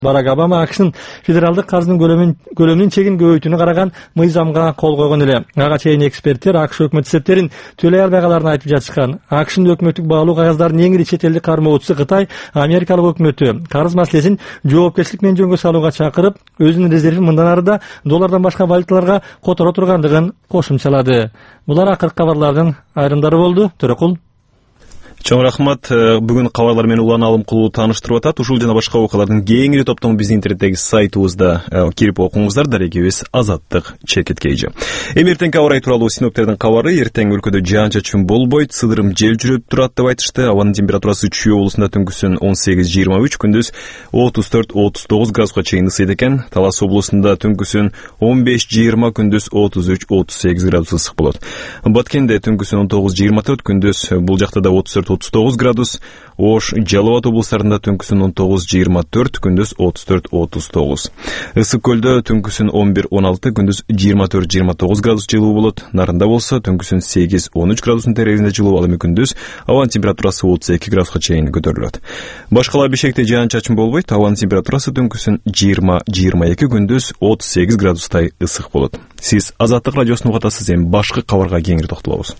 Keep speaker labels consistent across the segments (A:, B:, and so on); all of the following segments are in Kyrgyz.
A: Барак Обама АКШнын федералдык карыздын көлөмүнүн чегин көбөйтүүнү караган мыйзамга кол койгон эле. Ага чейин эксперттер АКШ өкмөт сеттерин төлөй албайгаларын айтып жатышкан. АКШнын өкмөттүк баалуу кагаздардын эң ири чет элдик кармоочусу Кытай Америкалык өкмөтү карыз маселесин жоопкерчилик менен жөнгө салууга чакырып, өзүнүн резервин мындан ары да доллардан башка валюталарга которо тургандыгын кошумчалады. Булар акыркы кабарлардын айрымдары болду. Төрөкул.
B: Чоң рахмат. Бүгүн кабарлар менен улан алым кылуу тааныштырып атат. Ушул жана башка окуялардын кеңири топтому биздин интернеттеги сайтыбызда кирип окуңуздар. Дарегибиз Азаттык Чекиткейжи. Эми эртеңки аба ырайы тууралуу синоптиктердин кабары. Эртең өлкөдө жаан-чачын болбойт, сыдырым жел жүрүп турат деп айтышты. Абанын температурасы Чүй облусунда түнкүсүн 18-23, күндүз 34-39 градуска чейин ысыйт экен. Талас облусунда түнкүсүн 15-20, күндүз 33-38 градус ысык болот. Баткенде түнкүсүн 19-24, күндүз бул жакта да 34-39 градус. Ош, Жалал Абад облустарында түнкүсүн 19-24, күндүз 34-39. Ысык көлдө түнкүсүн 11-16, күндүз 24-29 градус жылуу болот. Нарында болсо түнкүсүн 8-13 градустун тереңинде жылуу, ал эми күндүз абанын температурасы 32 градуска чейин көтөрүлөт. Башкала Бишкекте жаан-чачын болбойт. Абанын температурасы түнкүсүн 20-22, күндүз 38 градустай ысык болот. Сиз Азаттык радиосун угатасыз. Эми башкы кабарга кеңири токтолобуз.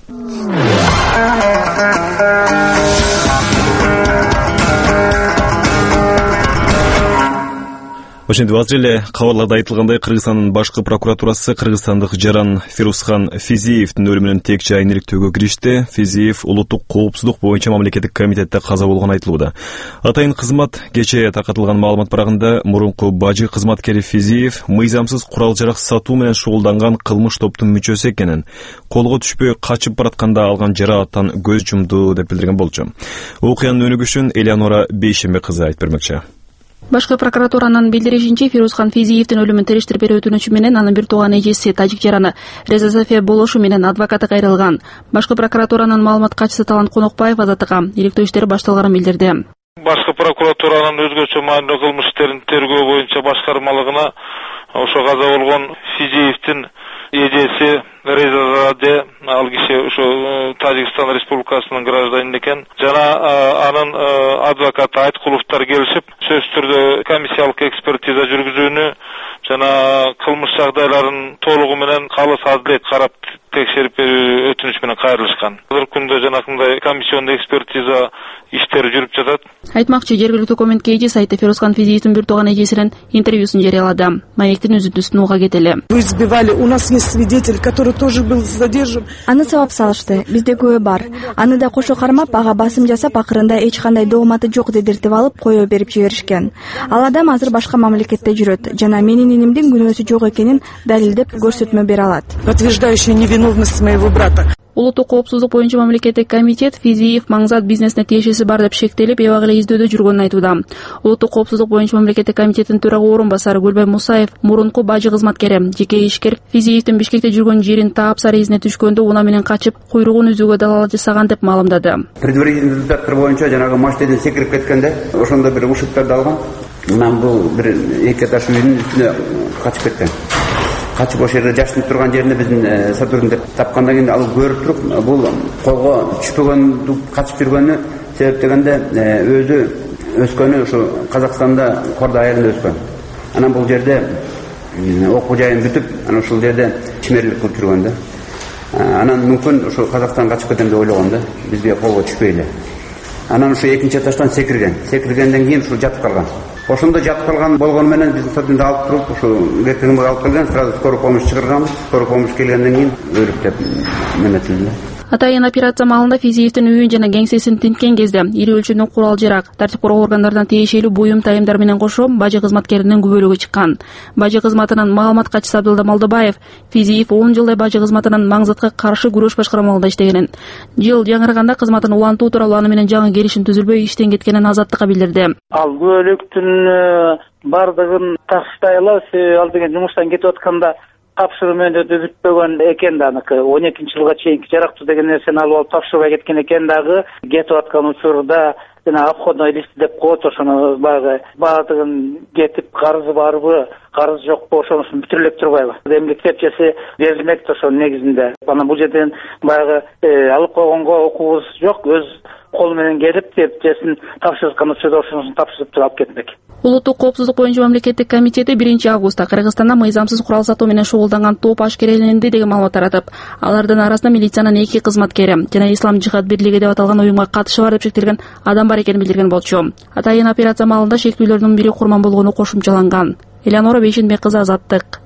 B: Ошентип азыр эле кабарларда айтылгандай, Кыргызстандын башкы прокуратурасы кыргызстандык жаран Фирузхан Физиевдин өлүмүнүн тек жайын иликтөөгө киришти. Физиев улуттук коопсуздук боюнча мамлекеттик комитетте каза болгону айтылууда. Атайын кызмат кечээ таркатылган маалымат барагында мурунку бажы кызматкери Физиев мыйзамсыз курал-жарак сатуу менен шугулданган кылмыш топтун мүчөсү экенин, колго түшпөй качып баратканда алган жаракаттан көз жумду деп билдирген болчу. Окуянын өнүгүшүн Элеонора Бейшембек кызы айтып бермекчи.
C: Башкы прокуратуранын билдиришинче, Фирузхан Физиевдин өлүмүн териштирип берүү өтүнүчү менен анын бир тууган эжеси тажик жараны Реза Сафия болушу менен адвокаты кайрылган. Башкы прокуратуранын маалымат катчысы Талант Конокбаев Азаттыкка иликтөө иштери башталганын билдирди.
D: Башкы прокуратуранын өзгөчө маанилүү кылмыш иштерин тергөө боюнча башкармалыгына ошо каза болгон Физиевдин эжеси Реза, ал киши ушу Тажикстан Республикасынын гражданин экен. Жана анын адвокаты Айткуловдор келишип, сөзсүз түрдө комиссиялык экспертиза жүргүзүүнү жана кылмыш жагдайларын толугу менен калыс адилет карап текшерип берүү өтүнүч менен кайрылышкан. Азыркы күндө жанакындай комиссиондук экспертиза иштери жүрүп жатат.
C: Айтмакчы, жергиликтүү коммент эжи сайты Фирузхан Физиевдин бир тууган эжесинин интервьюсун жарыялады. Маектин үзүндүсүн уга кетели.
E: Вы избивали, у нас есть свидетель, который тоже был задержан.
F: Аны сабап салышты. Бизде күбө бар. Аны да кошо кармап, ага басым жасап, акырында эч кандай дооматы жок дедиртип алып, коюп берип жиберишкен. Ал адам азыр башка мамлекетте жүрөт жана менин инимдин күнөөсү жок экенин далилдеп көрсөтмө бере алат.
E: Подтверждающий невиновность моего брата.
C: Улуттук коопсуздук боюнча мамлекеттик комитет Физиев маңзат бизнесине тиешеси бар деп шектелип, эбак эле издөөдө жүргөнүн айтууда. Улуттук коопсуздук боюнча мамлекеттик комитеттин төрага орун басары Гүлбай Мусаев мурунку бажы кызматкери, жеке ишкер Физиевдин Бишкекте жүргөн жерин таап сары изине түшкөндө унаа менен качып, куйругун үзүүгө далала жасаган деп маалымдады.
G: Предварительный результаттар боюнча жанагы машинеден секирип кеткенде, ошондо бир ушуктарды алган. Анан бул бир эки этаж үйдүн үстүнө качып кеткен. Качып ошол жерде жашынып турган жеринде биздин сотрудниктер тапкандан кийин ал көрүп туруп, бул колго түшпөгөндү качып жүргөнү себептегенде өзү өскөнү ушу Казакстанда Корда айылында өскөн. Анан бул жерде окуу жайын бүтүп, анан ушул жерде ишмерлик кылып жүргөн да. Анан мүмкүн ушу Казакстанга качып кетем деп ойлогон да, бизге колго түшпөйлү. Анан ушу экинчи этаждан секирген. Секиргенден кийин ушу жатып калган. Ошондо жатып калган болгону менен биздин сотрудникти алып туруп, ушу эркегимге алып келген, сразу скорый помощь чыгарганбыз. Скорый помощь келгенден кийин өлүп деп менетилди.
C: Атайын операция маалында Физиевдин үйүн жана кеңсесин тинткен кезде ири өлчөмдүү курал-жарак, тартип коргоо органдарынан тиешелүү буюм тайымдар менен кошо бажы кызматкеринин күбөлүгү чыккан. Бажы кызматынын маалымат катчысы Абдылда Малдыбаев Физиев 10 жылдай бажы кызматынын маңзатка каршы күрөш башкармалыгында иштегенин, жыл жаңыраганда кызматын улантуу тууралуу аны менен жаңы келишим түзүлбөй иштен кеткенин Азаттыкка билдирди.
H: Ал күбөлүктүн бардыгын таштай алабыз, ал деген жумуштан кетип атканда тапшыруу менен бүтпөгөн экен да, аныкы 12-жылга чейинки жарактуу деген нерсени алып тапшырбай кеткен экен дагы. Кетип аткан учурда жана обходной лист деп коет, ошону баягы баардыгын кетип карызы барбы, карыз жокпу ошонусун бүтүрүлөп турбайбы. Эмне китепчеси берилмекти ошонун негизинде. Анан бул жерден баягы алып койгонго укугубуз жок, өз кол менен келип китепчесин тапшырткан учурда ошонусун тапшырып туруп алып кетмек.
C: Улуттук коопсуздук боюнча мамлекеттик комитети 1-августта Кыргызстанда мыйзамсыз курал сатуу менен шугулданган топ ашкереленди деген маалымат таратып, алардын арасында милициянын 2 кызматкери жана Ислам жихад бирлиги деп аталган уюмга катышы бар деп шектелген адам бар экенин билдирген болчу. Атайын операция маалында шектүүлөрдүн бири курман болгону кошумчаланган. Элеонора Бейшенбек кызы, Азаттык.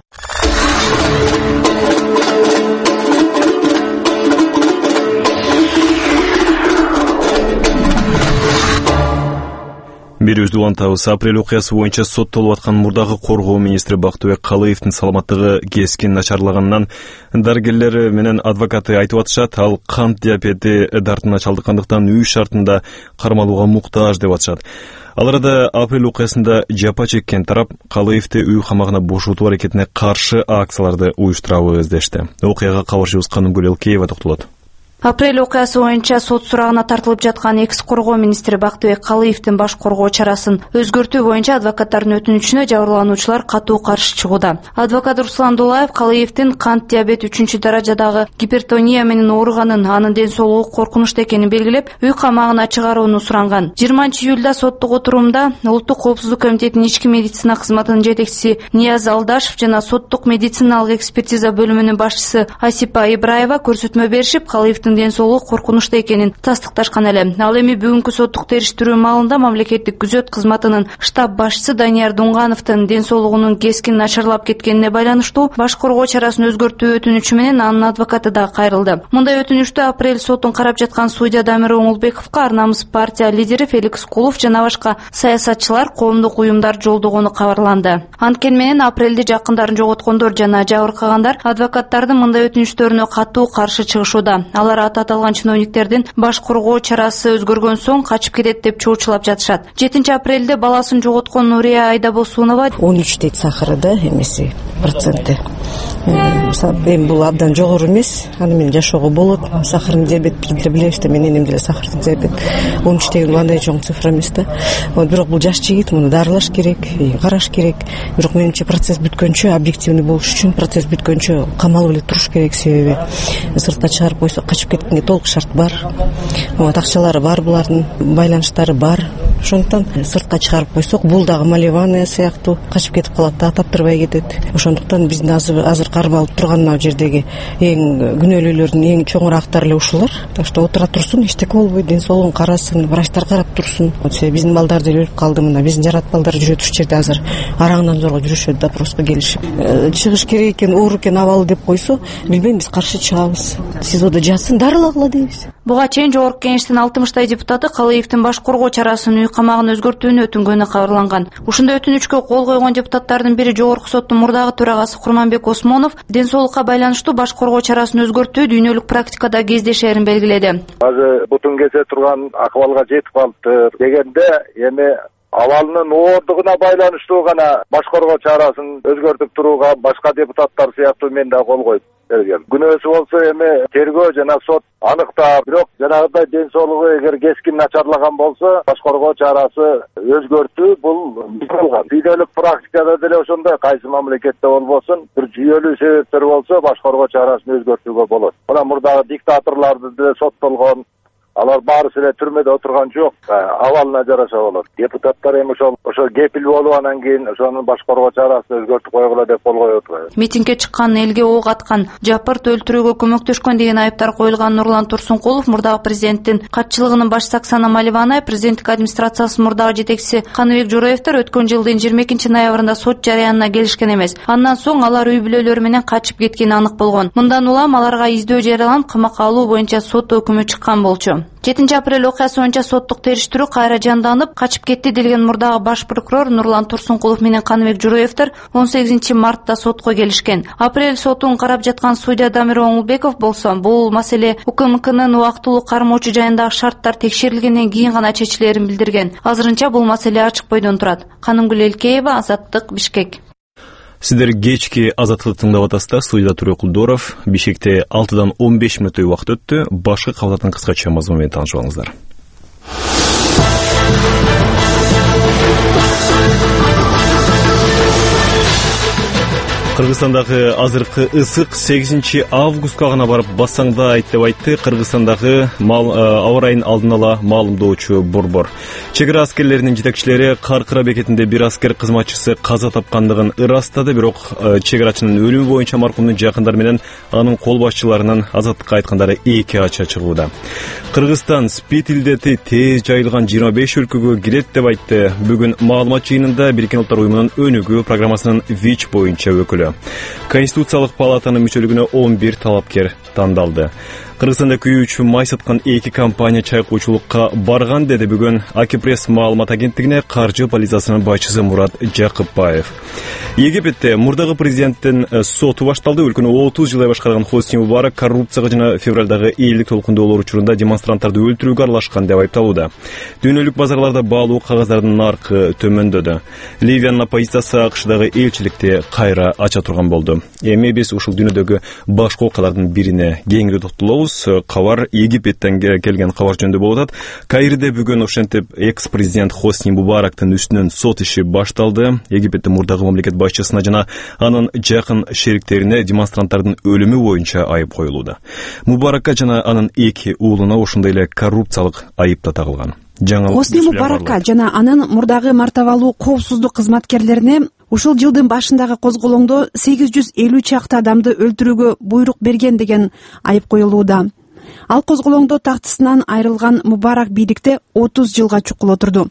B: Берүүбүздү улантабыз. Апрель окуясы боюнча соттолуп аткан мурдагы коргоо министри Бактыбек Калыевдин саламаттыгы кескин начарлаганынан дарыгерлери менен адвокаты айтып атышат. Ал кант диабети дартына чалдыккандыктан үй шартында кармалууга муктаж деп атышат. Ал арада апрель окуясында жапа чеккен тарап Калыевди үй камагына бошотуу аракетине каршы акцияларды уюштурабыз дешти. Окуяга кабарчыбыз Канымгүл Элкеева токтолот.
I: Апрель окуясы боюнча сот сурагына тартылып жаткан экс-коргоо министри Бактыбек Калыевдин баш коргоо чарасын өзгөртүү боюнча адвокаттардын өтүнүчүнө жабырлануучулар катуу каршы чыгууда. Адвокат Руслан Дулаев Калыевдин кант диабет 3-даражадагы гипертония менен ооруганын, анын ден соолугу коркунучтуу экенин белгилеп, үй камагына чыгарууну суранган. 20-июлда соттук отурумда Улуттук коопсуздук комитетинин ички медицина кызматынын жетекчиси Нияз Алдашев жана соттук медициналык экспертиза бөлүмүнүн башчысы Асипа Ибраева көрсөтмө беришип, Калыевдин ден соолугу коркунучтуу экенин тастыкташкан эле. Ал эми бүгүнкү соттук териштирүү маалында мамлекеттик күзөт кызматынын штаб башчысы Данияр Дунгановдун ден соолугунун кескин начарлап кеткенине байланыштуу баш коргоо чарасын өзгөртүү өтүнүчү менен анын адвокаты да кайрылды. Мындай өтүнүштү апрель сотун карап жаткан судья Дамир Оңулбековго Арнамыз партия лидери Феликс Кулов жана башка саясатчылар, коомдук уюмдар жолдогону кабарланды. Анткени менен апрелде жакындарын жоготкондор жана жабыркагандар адвокаттардын мындай өтүнүчтөрүнө катуу каршы чыгышууда. Алар аталган чиновниктердин баш коргоо чарасы өзгөргөн соң качып кетет деп чоочулап жатышат. 7-апрелде баласын жоготкон Нурия Айдабосунова
E: 13 дейт сахары да эмеси проценти. Эми бул абдан жогору эмес. Аны менен жашоого болот. Сахарный диабет билебиз да, мен энем деле сахарный диабет. 13 деген андай чоң цифра эмес да. Бирок бул жаш жигит, муну дарылаш керек, караш керек. Бирок менимче процесс бүткөнчө, объективный болуш үчүн процесс бүткөнчө камалып эле туруш керек, себеби сыртка чыгарып койсо качып кеткенге толук шарт бар. Акчалары бар, булардын байланыштары бар. Ошондуктан сыртка чыгарып койсок, бул дагы малевания сыяктуу качып кетип калат да, таптырбай кетет. Ошондуктан биздин азыр кармалып турган мына жердеги эң күнөөлүүлөрдүн эң чоңурактары эле ушулар. Так что отура турсун, эчтеке болбойт, ден соолугун карасын, врачтар карап турсун. Биздин балдар деле өлүп калды, мына биздин жарат балдар жүрөт ушул жерде азыр араңдан зорго жүрүшөт, допроско келишип. Чыгыш керек экен, оор экен, абалы деп койсо, билбейм, биз каршы чыгабыз. СИЗОдо жатсын, дарылагыла дейбиз.
I: Буга чейин Жогорку Кеңештин 60 депутаты Калыевдин баш коргоо чарасын үй камагын өзгөртүүнү өтүнгөнү кабарланган. Ушундай өтүнүчкө кол койгон депутаттардын бири Жогорку соттун мурдагы төрагасы Курманбек Осмонов ден соолукка байланыштуу баш коргоо чарасын өзгөртүү дүйнөлүк практикада кездешерин белгиледи.
J: Азыр бутун кесе турган акыбалга жетип калыптыр дегенде эми абалынын оордугуна байланыштуу гана баш коргоо чарасын өзгөртүп турууга башка депутаттар сыяктуу мен да кол коюп берген. Күнөөсү болсо эми тергөө жана сот аныктап, бирок жанагыдай ден соолугу эгер кескин начарлаган болсо, баш коргоо чарасы өзгөртүү бул болгон. Дүйнөлүк практикада деле ошондой, кайсы мамлекетте болбосун, бир жүйөлүү себептер болсо, баш коргоо чарасын өзгөртүүгө болот. Мына мурдагы диктаторларды деле соттолгон, алар баарысы эле түрмөдө отурган жок, абалына жараша болот. Депутаттар эми ошо кепил болуп анан кийин ошонун баш коргоо чарасын өзгөртүп койгула деп кол коюп атат.
I: Митингге чыккан, элге ок аткан, жапырт өлтүрүүгө көмөктөшкөн деген айыптар коюлган Нурлан Турсункулов мурдагы президенттин катчылыгынын башчысы Оксана Маливанай, президенттик администрациясынын мурдагы жетекчиси Каныбек Жураевдер өткөн жылдын 22-ноябрында сот жарыянына келишкен эмес. Андан соң алар үй бүлөлөрү менен качып кеткени анык болгон. Мындан улам аларга издөө жарыяланып, камакка алуу боюнча сот өкүмү чыккан болчу. 7-апрель окуясы боюнча соттук териштирүү кайра жанданып, качып кетти делген мурдагы баш прокурор Нурлан Турсункулов менен Каныбек Жураевдер 18-мартта сотко келишкен. Апрель сотун карап жаткан судья Дамир Оңулбеков болсо, бул маселе УКМКнын убактылуу кармоочу жайындагы шарттар текшерилгенден кийин гана чечилерин билдирген. Азырынча бул маселе ачык бойдон турат. Канымгүл Элкеева, Азаттык, Бишкек.
B: Сиздер кечки Азаттыкты тыңдап атасыздар. Студияда Турой Кулдоров. Бишкекте 6-дан 15 мүнөттөй убакыт өттү. Башкы кабаттын кыскача мазмуну менен таанышып алыңыздар. Кыргызстандагы азыркы ысык 8 августка гана барып бассаңда айт деп айтты Кыргызстандагы аба ырайын алдын ала маалымдоочу Борбор. Чегара аскерлеринин жетекчилери Каркыра бекетинде бир аскер кызматчысы каза тапкандыгын ырастады, бирок чегарачынын өлүмү боюнча маркумдун жакындары менен анын кол башчыларынын азаттыкка айткандары эки ача чыгууда. Кыргызстан спид илдети тез жайылган 25 өлкөгө кирет деп айтты. Бүгүн маалымат жыйынында Бириккен Улуттар Уюмунун өнүгүү программасынын ВИЧ боюнча өкүлү. Конституциялык палатанын мүчөлүгүнө 11 талапкер тандалды. Кыргызстанда күйүү үчүн май саткан 2 компания чайкоочулукка барган, деди бүгүн Акипресс маалымат агенттигине каржы полициясынын башчысы Мурат Жакыпбаев. Египетте мурдагы президенттин соту башталды. Өлкөнү 30 жылдай башкарган Хосни Мубарак коррупцияга жана февралдагы элдик толкундоолор учурунда демонстранттарды өлтүрүүгө аралашкан деп айыпталууда. Дүйнөлүк базарларда баалуу кагаздардын наркы төмөндөдү. Ливиянын оппозициясы АКШдагы элчиликти кайра ача турган болду. Эми биз ушул дүйнөдөгү башка окуялардын бирине кеңири токтолобуз. Кабар Египеттен келген кабар жөнүндө болуп атат. Каирде бүгүн ошентип экс-президент Хосни Мубарактын үстүнөн сот иши башталды. Египетте мурдагы мамлекет башчысына жана анын жакын шериктерине демонстранттардын өлүмү боюнча айып коюлууда. Мубаракка жана анын 2 уулуна ошондой эле коррупциялык айып да тагылган.
K: Хосни Мубаракка жана анын мурдагы мартабалуу коопсуздук кызматкерлерине ушул жылдын башындагы козголоңдо 850 чакты адамды өлтүрүүгө буйрук берген деген айып коюлууда. Ал козголоңдо тактысынан айрылган Мубарак бийликте 30 жылга чукул отурду.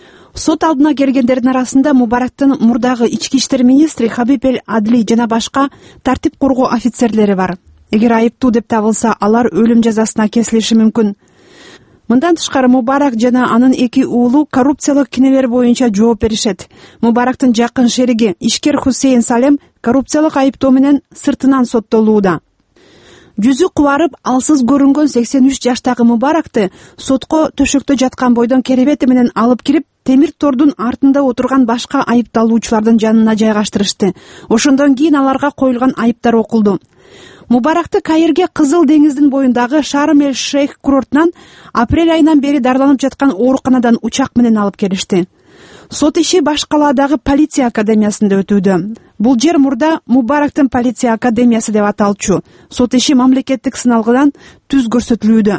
K: Сот алдына келгендердин арасында Мубарактын мурдагы ички иштер министри Хабиб эль Адли жана башка тартип коргоо офицерлери бар. Эгер айыптуу деп табылса, алар өлүм жазасына кесилиши мүмкүн. Мындан тышкары Мубарак жана анын 2 уулу коррупциялык кинелер боюнча жооп беришет. Мубарактын жакын шериги ишкер Хусейн Салем коррупциялык айыптоо менен сыртынан соттолууда. Жүзү кубарып, алсыз көрүнгөн 83 жаштагы Мубаракты сотко төшөктө жаткан бойдон керебети менен алып кирип, темир тордун артында отурган башка айыпталуучулардын жанына жайгаштырышты. Ошондон кийин аларга коюлган айыптар окулду. Мубаракты Каирге Кызыл деңиздин боюндагы Шарм-эль-Шейх курортунан апрель айынан бери дарыланып жаткан ооруканадан учак менен алып келишти. Сот иши баш калаадагы полиция академиясында өтүүдө. Бул жер мурда Мубарактын полиция академиясы деп аталчу. Сот иши мамлекеттик сыналгыдан түз көрсөтүлүүдө.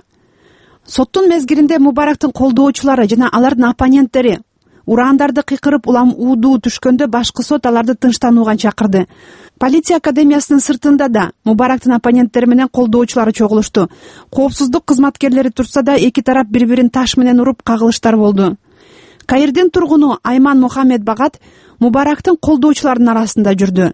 K: Соттун мезгилинде Мубарактын колдоочулары жана алардын оппоненттери урандарды кыйкырып улам уудуу түшкөндө башкы сот аларды тынчтанууга чакырды. Полиция академиясынын сыртында да Мубарактын оппоненттери менен колдоочулары чогулушту. Коопсуздук кызматкерлери турса да эки тарап бири-бирин таш менен уруп кагылыштар болду. Каирдин тургуну Айман Мухаммед Багат Мубарактын колдоочуларынын арасында жүрдү.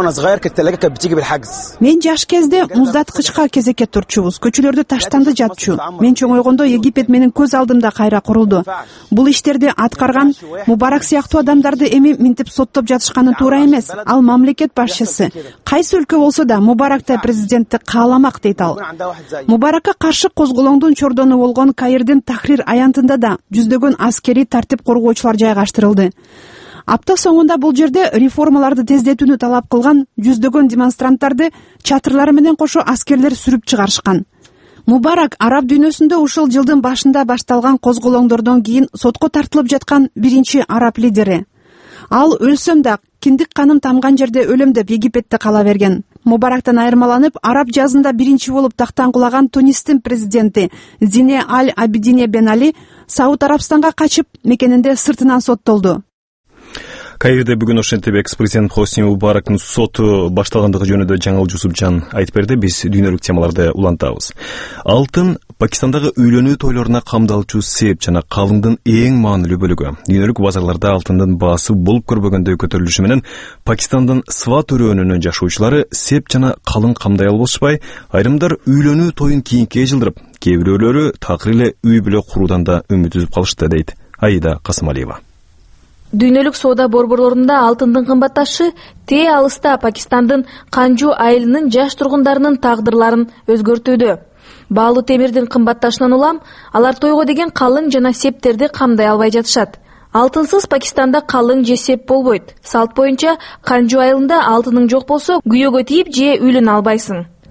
K: Мен жаш кезде муздаткычка кезекке турчубуз, көчөлөрдө таштанды жатчу. Мен чоңойгондо Египет менин көз алдымда кайра курулду. Бул иштерди аткарган Мубарак сыяктуу адамдарды эми минтип соттоп жатышканы туура эмес. Ал мамлекет башчысы. Кайсы өлкө болсо да Мубарактай президентти кааламак, дейт ал. Мубаракка каршы козголоңдун чордону болгон Каирдин Тахрир аянтында да жүздөгөн аскери тартип коргоочулар жайгаштырылды. Апта соңунда бул жерде реформаларды тездетүүнү талап кылган жүздөгөн демонстранттарды чатырлары менен кошо аскерлер сүрүп чыгарышкан. Мубарак араб дүйнөсүндө ушул жылдын башында башталган козголоңдордон кийин сотко тартылып жаткан биринчи араб лидери. Ал өлсөм да киндик каным тамган жерде өлөм деп Египетте кала берген. Мубарактан айырмаланып, араб жазында биринчи болуп тактан кулаган Тунистин президенти Зине аль-Абидине бен Али Сауд Арабстанга качып, мекенинде сыртынан соттолду.
B: Каирде бүгүн ошентип экс-президент Хосни Мубарактын соту башталгандыгы жөнүндө Жаңыл Жусупжан айтып берди. Биз дүйнөлүк темаларды улантабыз. Алтын Пакистандагы үйлөнүү тойлоруна камдалчу сеп жана калыңдын эң маанилүү бөлүгү. Дүйнөлүк базарларда алтындын баасы болуп көрбөгөндөй көтөрүлүшү менен Пакистандын Сват өрөөнүнүн жашоочулары сеп жана калың камдай албашпай, айрымдар үйлөнүү тоюн кийинке жылдырып, кээ бирөөлөрү такыр эле үй бүлө куруудан да үмүт үзүп калышты, дейт Аида Касымалиева.
L: Дүйнөлүк соода борборлорунда алтындын кымбатташы тээ алыста Пакистандын Канжу айылынын жаш тургундарынын тагдырларын өзгөртүүдө. Баалуу темирдин кымбатташынан улам алар тойго деген калың жана септерди камдай албай жатышат. Алтынсыз Пакистанда калың же сеп болбойт. Салт боюнча Канжу айылында алтының жок болсо күйөөгө тийип же үйлөнө албайсың.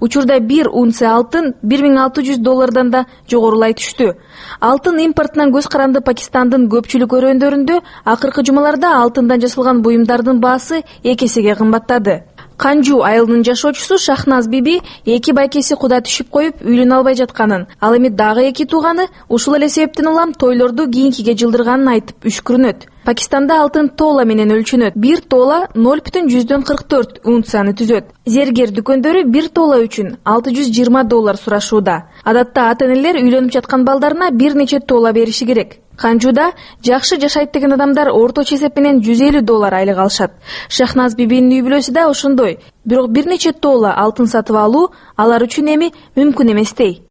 L: Учурда 1 унция алтын $1,600 да жогорулай түштү. Алтын импортунан көз каранды Пакистандын көпчүлүк өрөөндөрүндө акыркы жумаларда алтындан жасалган буюмдардын баасы 2 эсеге кымбаттады. Канжу айылынын жашоочусу Шахназ биби 2 байкеси куда түшүп коюп үйлөнө албай жатканын, ал эми дагы 2 тууганы ушул эле себептен улам тойлорду кийинкиге жылдырганын айтып үшкүрүнөт. Пакистанда алтын тола менен өлчөнөт. 1 тола 0,44 унцияны түзөт. Зергер дүкөндөрү 1 тола үчүн $620 сурашууда. Адатта ата-энелер үйлөнүп жаткан балдарына бир нече тола бериши керек. Канжуда жакшы жашайт деген адамдар орточо эсеп менен $150 айлык алышат. Шахназ бибинин үй бүлөсү да ошондой. Бирок бир нече тола алтын сатып алуу алар үчүн эми мүмкүн эместей.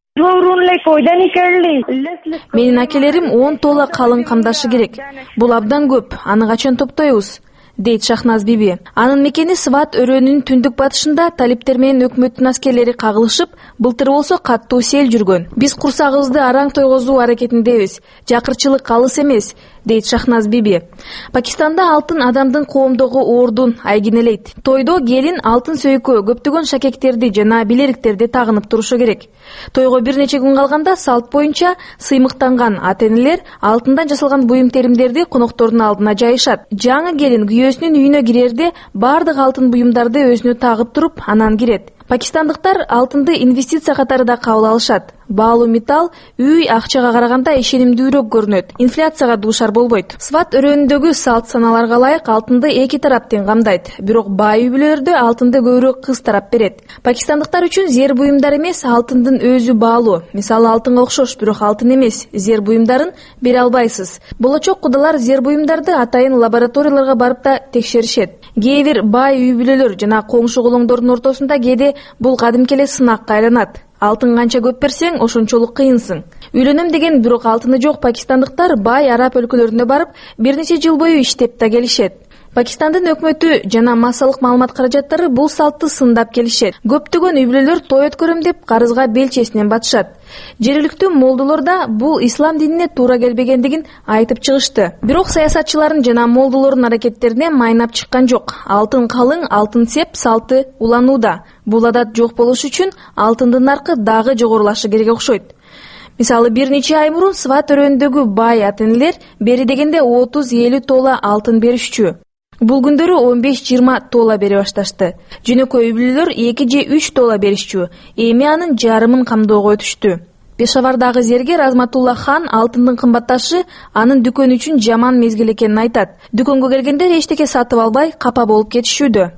L: Менин акелерим 10 тола калың камдашы керек. Бул абдан көп. Аны качан топтойбуз? Дейт Шахназ биби. Анын мекени Сват өрөөнүнүн түндүк батышында талиптер менен өкмөттүн аскерлери кагылышып, былтыр болсо каттуу сел жүргөн. Биз курсагыбызды араң тойгозуу аракетиндебиз. Жакырчылык алыс эмес, дейт Шахназ биби. Пакистанда алтын адамдын коомдогу ордун айгинелейт. Тойдо келин алтын сөйкө, көптөгөн шакектерди жана билериктерди тагынып турушу керек. Тойго бир нече күн калганда салт боюнча сыймыктанган ата-энелер алтындан жасалган буюм теримдерди коноктордун алдына жайышат. Жаңы келин күйөөсүнүн үйүнө кирерде бардык алтын буюмдарды өзүнө тагып туруп, анан кирет. Пакистандыктар алтынды инвестиция катары да кабыл алышат. Баалуу металл үй акчага караганда ишенимдүүрөөк көрүнөт. Инфляцияга дуушар болбойт. Сват өрөөнүндөгү салт саналарга ылайык алтынды 2 тарап тең камдайт. Бирок бай үй бүлөлөрдө алтынды көбүрөөк кыз тарап берет. Пакистандыктар үчүн зер буюмдар эмес, алтындын өзү баалуу. Мисалы алтынга окшош, бирок алтын эмес, зер буюмдарын бере албайсыз. Болочок кудалар зер буюмдарды атайын лабораторияларга барып да текшеришет. Кээ бир бай үй бүлөлөр жана коңшу колоңдордун ортосунда кээде бул кадимки эле сынакка айланат. Алтын канча көп берсең, ошончолук кыйынсың. Үйлөнөм деген бирок алтыны жок пакистандыктар бай араб өлкөлөрүнө барып, бир нече жыл бою иштеп да келишет. Пакистандын өкмөтү жана массалык маалымат каражаттары бул салтты сындап келишет. Көптөгөн үй бүлөлөр той өткөрөм деп карызга белчесинен батышат. Жергиликтүү молдолор да бул ислам динине туура келбегендигин айтып чыгышты. Бирок саясатчылардын жана молдолордун аракеттерине майнап чыккан жок. Алтын калың, алтын сеп салты уланууда. Бул адат жок болуш үчүн алтындын наркы дагы жогорулашы керек окшойт. Мисалы бир нече ай мурун Сват өрөөнүндөгү бай ата-энелер бери дегенде 30-50 тола алтын беришчү. Бул күндөрү 15-20 тола бере башташты. Жөнөкөй үй бүлөлөр 2 же 3 тола беришчү. Эми анын жарымын камдоого өтүштү. Пешавардагы зергер Азматулла хан алтындын кымбатташы анын дүкөнү үчүн жаман мезгил экенин айтат. Дүкөнгө келгендер эчтеке сатып албай капа болуп кетишүүдө.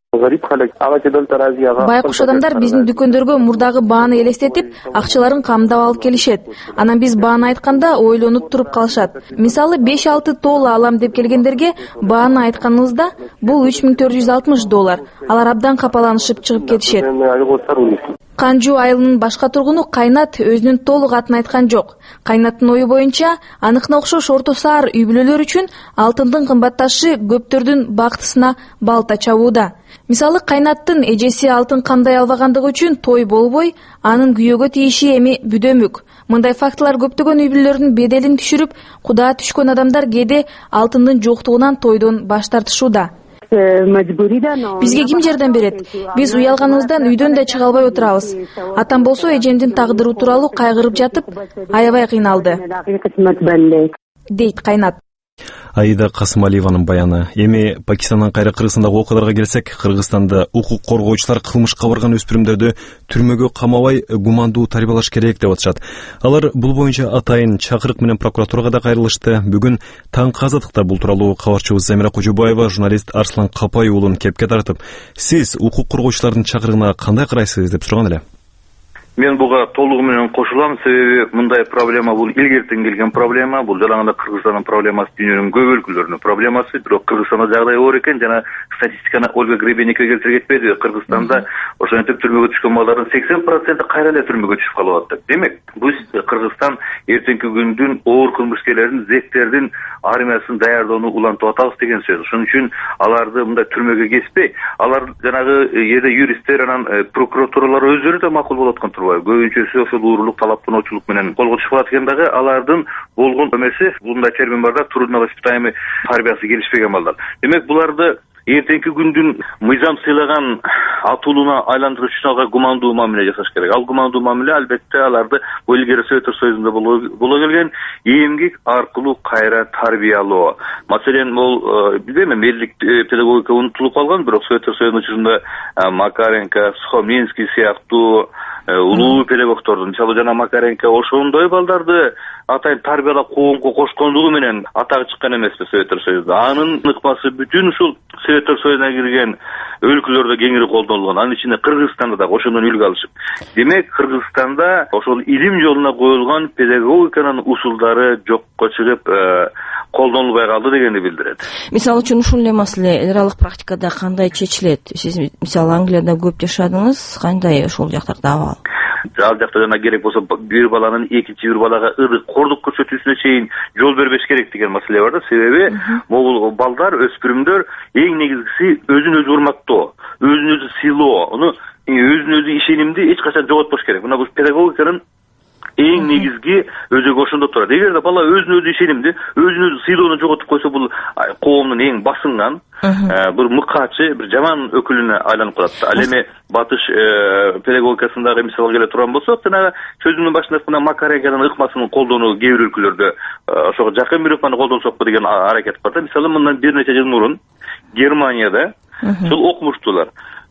L: Байкуш адамдар биздин дүкөндөргө мурдагы бааны элестетип, акчаларын камдап алып келишет. Анан биз бааны айтканда ойлонуп туруп калышат. Мисалы 5-6 тола алам деп келгендерге бааны айтканыбызда бул $3,460. Алар абдан капаланышып чыгып кетишет. Канжу айылынын башка тургуну Кайнат өзүнүн толук атын айткан жок. Кайнаттын ою боюнча, аныкына окшош орто саар үй бүлөлөр үчүн алтындын кымбатташы көптөрдүн бактысына балта чабууда. Мисалы Кайнаттын эжеси алтын камдай албагандыгы үчүн той болбой, анын күйөөгө тийиши эми бүдөмүк. Мындай фактылар көптөгөн үй бүлөлөрдүн беделин түшүрүп, куда түшкөн адамдар кээде алтындын жоктугунан тойдон баш тартышууда. Бизге ким жардам берет? Биз уялганыбыздан үйдөн да чыга албай отурабыз. Атам болсо эжемдин тагдыры тууралуу кайгырып жатып, аябай кыйналды, дейт Кайнат.
B: Аида Касымалиеванын баяны. Эми Пакистандан кайра Кыргызстандагы окуяларга келсек, Кыргызстанда укук коргоочулар кылмышка барган өспүрүмдөрдү түрмөгө камабай гумандуу тарбиялаш керек деп атышат. Алар бул боюнча атайын чакырык менен прокуратурага да кайрылышты. Бүгүн таңкы азаттыкта бул тууралуу кабарчыбыз Замира Кожобаева журналист Арслан Капай уулун кепке тартып, сиз укук коргоочулардын чакырыгына кандай карайсыз деп сураган эле.
M: Мен буга толугу менен кошулам, себеби мындай проблема бул илгертен келген проблема, бул жалаңда Кыргызстандын проблемасы, дүйнөнүн көп өлкөлөрүнүн проблемасы, бирок Кыргызстанда жагдай оор экен. Жана статистиканы Ольга Гребенникова келтирип кетпеди. Кыргызстанда ошентип түрмөгө түшкөн балдардын 80% кайра эле түрмөгө түшүп калып атат. Демек, бул Кыргызстан эртеңки күндүн оор кылмышкерлерин, зектердин армиясын даярдоону улантып атабыз деген сөз. Ошон үчүн аларды мындай түрмөгө кеспей, алар жанагы жерде юристтер анан прокуратуралар өздөрү да макул болот экен. Көбүнчөсү ошол уурулук, талаптануучулук менен колго түшүп калат экен дагы, алардын болгон эмеси, мындай термин бар да, трудного испытаемый тарбиясы келишпеген балдар. Демек, буларды эртеңки күндүн мыйзам сыйлаган атуулууна айландырыш үчүн алга гумандуу мамиле жасаш керек. Ал гумандуу мамиле албетте аларды бул илгери Советтер Союзунда боло келген эмгек аркылуу кайра тарбиялоо. Маселен, бул билбейм, элдик педагогика унутулуп калган, бирок Советтер Союзунун учурунда Макаренко, Сухомлинский сыяктуу улуу педагогдордун, мисалы жана Макаренко ошондой балдарды атайын тарбиялап коомго кошкондугу менен атагы чыккан эмеспи Советтер Союзунда. Анын ыкмасы бүтүн ушул Советтер Союзуна кирген өлкөлөрдө кеңири колдонулган. Анын ичинде Кыргызстанда да ошондон үлгү алышып. Демек, Кыргызстанда ошол илим жолуна коюлган педагогиканын усулдары жокко чыгып, колдонулбай калды дегенди билдирет.
N: Мисалы үчүн ушул эле маселе эл аралык практикада кандай чечилет? Сиз мисалы Англияда көп жашадыңыз, кандай ошол жактарда абал?
M: Ал жакта жана керек болсо бир баланын экинчи бир балага ырдык кордук көрсөтүүсүнө чейин жол бербеш керек деген маселе бар да. Себеби могул балдар, өспүрүмдөр эң негизгиси өзүн өзү урматтоо, өзүн өзү сыйлоо, өзүн өзү ишенимди эч качан жоготпош керек. Мына бул педагогиканын эң негизги өзөгү ошондо турат. Эгерде бала өзүн өзү ишенимди, өзүн өзү сыйлоону жоготуп койсо, бул коомдун эң басынган бир мыкаачы, бир жаман өкүлүнө айланып калат. Ал эми батыш педагогикасындагы мисалга келе турган болсок, жанагы сөзүмдүн башында айткан Макаренконун ыкмасын колдонуу кээ бир өлкөлөрдө ошого жакын бир ыкманы колдонсокпу деген аракет бар да. Мисалы, мындан бир нече жыл мурун Германияда ушул окумуштуулар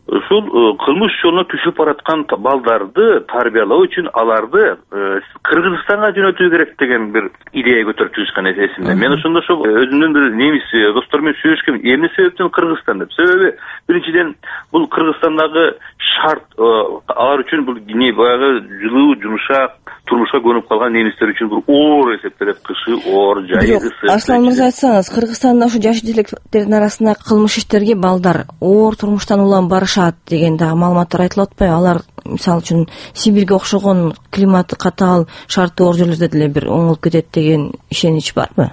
M: ушул кылмыш жолуна түшүп бараткан балдарды тарбиялоо үчүн аларды Кыргызстанга жөнөтүү керек деген бир идея көтөрүп чыгышкан эсимде. Мен ошондо өзүмдүн бир немис достор менен сүйлөшкөм. Эмне себептен Кыргызстан деп? Себеби биринчиден бул Кыргызстандагы шарт алар үчүн бул баягы жылуу, жумшак турмушка көнүп калган немистер үчүн бул оор эсептелет. Кышы оор, жайы ысык.
N: Аслан мырза, айтсаңыз, Кыргызстанда ушу жаш желектердин арасында кылмыш иштерге балдар оор турмуштан улам барышат деген дагы маалыматтар айтылып атпайбы? Алар мисалы үчүн Сибирге окшогон климаты катаал, шарты оор жерлерде деле бир оңолуп кетет деген ишенич барбы?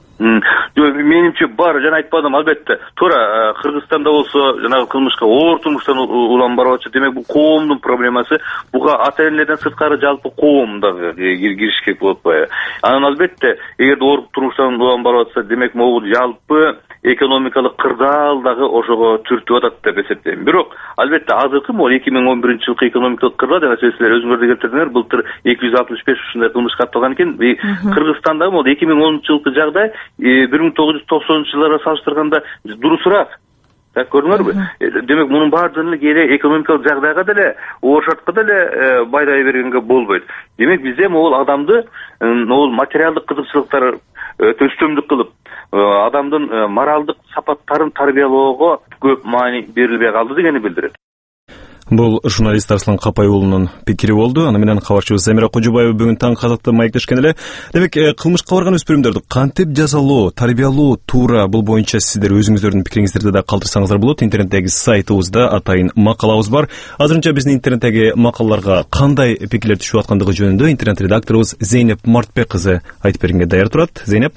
M: Менимче бар, жана айтпадым, албетте. Туура, Кыргызстанда болсо жанагы кылмышка оор турмуштан улам барып атышат. Демек, бул коомдун проблемасы. Буга ата-энелерден сырткары жалпы коом дагы кириш керек болуп атпайбы? Анан албетте, эгерде оор турмуштан улам барып атса, демек могул жалпы экономикалык кырдаал дагы ошого түртүп атат деп эсептейм. Бирок албетте азыркы 2011-жылкы экономикалык кырдаал жана силер өзүңөр да келтирдиңер, былтыр 265 ушундай кылмыш катталган экен. Кыргызстанда 2010-жылкы жагдай 1990-жылдарга салыштырганда дурусураак. Так көрдүңөрбү? Демек, мунун баардыгы эле экономикалык жагдайга деле, оор шартка деле байдай бергенге болбойт. Демек, бизде могул адамды могул материалдык кызыкчылыктар өстөмдүк кылып, адамдын моралдык сапаттарын тарбиялоого көп маани берилбей калды дегени билдирет.
B: Бул журналист Арслан Капай уулунун пикири болду. Аны менен кабарчыбыз Замира Кожобаева бүгүн таң казакта маектешкен эле. Демек, кылмышка барган өспүрүмдөрдү кантип жазалоо, тарбиялоо туура, бул боюнча сиздер өзүңүздөрдүн пикириңиздерди да калтырсаңыздар болот. Интернеттеги сайтыбызда атайын макалабыз бар. Азырынча биздин интернеттеги макалаларга кандай пикирлер түшүп аткандыгы жөнүндө интернет редакторубуз Зейнеп Мартбек кызы айтып бергенге даяр турат. Зейнеп.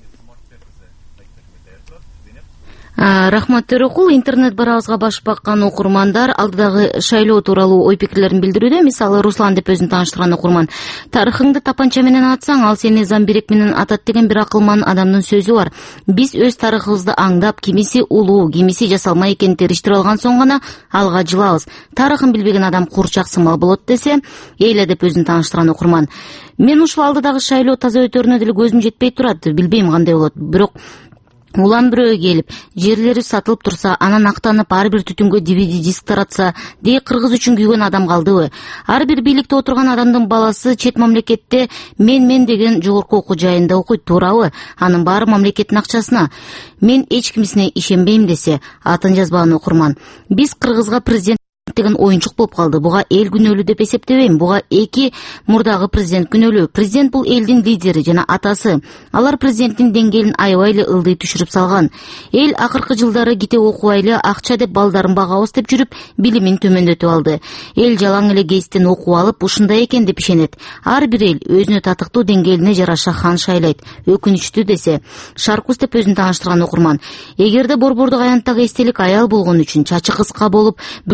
O: Рахмат Төрөкул. Интернет барабызга баш баккан окурмандар алдыдагы шайлоо тууралуу ой пикирлерин билдирүүдө. Мисалы, Руслан деп өзүн тааныштырган окурман: тарыхыңды тапанча менен атсаң, ал сени замбирек менен атат деген бир акылман адамдын сөзү бар. Биз өз тарыхыбызды аңдап, кимиси улуу, кимиси жасалма экенин териштирип алган соң гана алга жылабыз. Тарыхын билбеген адам курчак сымал болот десе, эйле деп өзүн тааныштырган окурман. Мен ушул алдыдагы шайлоо таза өтөрүнө деле көзүм жетпей турат. Билбейм кандай болот. Бирок улан бирөө келип, жерлери сатылып турса, анан актанып ар бир түтүнгө DVD диск таратса, дей кыргыз үчүн күйгөн адам калдыбы? Ар бир бийликте отурган адамдын баласы чет мамлекетте мен деген жогорку окуу жайында окуйт, туурабы? Анын баары мамлекеттин акчасына. Мен эч кимисине ишенбейм десе, атын жазбаган окурман. Биз Кыргызга президент деген оюнчук болуп калды. Буга эл күнөөлүү деп эсептебейм. Буга эки мурдагы президент күнөөлүү. Президент бул элдин лидери жана атасы. Алар президенттин деңгээлин аябай эле ылдый түшүрүп салган. Эл акыркы жылдары китеп окубай эле акча деп балдарын багабыз деп жүрүп, билимин төмөндөтүп алды. Эл жалаң эле гезиттен окуп алып, ушундай экен деп ишенет. Ар бир эл өзүнө татыктуу деңгээлине жараша хан шайлайт. Өкүнүчтүү десе, Шаркус деп өзүн тааныштырган окурман: эгерде борбордук аянттагы эстелик аял болгон үчүн, чачы кыска болуп, бирөөлөргө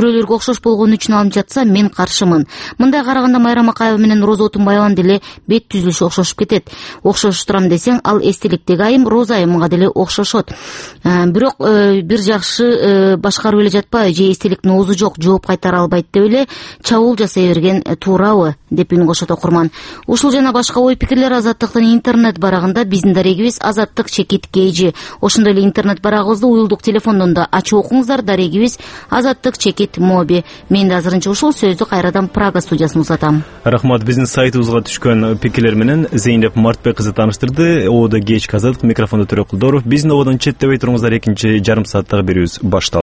O: окшош болгону үчүн алынып жатса, мен каршымын. Мындай караганда Майрам Акаева менен Роза Отунбаеванын деле бет түзүлүшү окшошуп кетет. Окшошуп турам десең, ал эстеликтеги айым Роза айымга деле окшошот. Бирок бир жакшы башкарып эле жатпайбы же эстеликтин оозу жок, жооп кайтара албайт деп эле чабуул жасай берген туурабы деп үн кошот окурман. Ушул жана башка ой пикирлер Азаттыктын интернет барагында биздин дарегибиз Азаттык чекит KG. Ошондой эле интернет барагыбызды уюлдук телефондон да ачып окуңуздар. Дарегибиз Азаттык чекит моби. Мен да азырынча ушул сөздү кайрадан Прага студиясына узатам.
B: Рахмат, биздин сайтыбызга түшкөн пикирлер менен Зейнеп Мартбек кызы тааныштырды. Ободо кеч Азаттык, микрофондо Төрөкулдоров. Биздин ободон четтебей туруңуздар, экинчи жарым сааттагы берүүбүз башталды.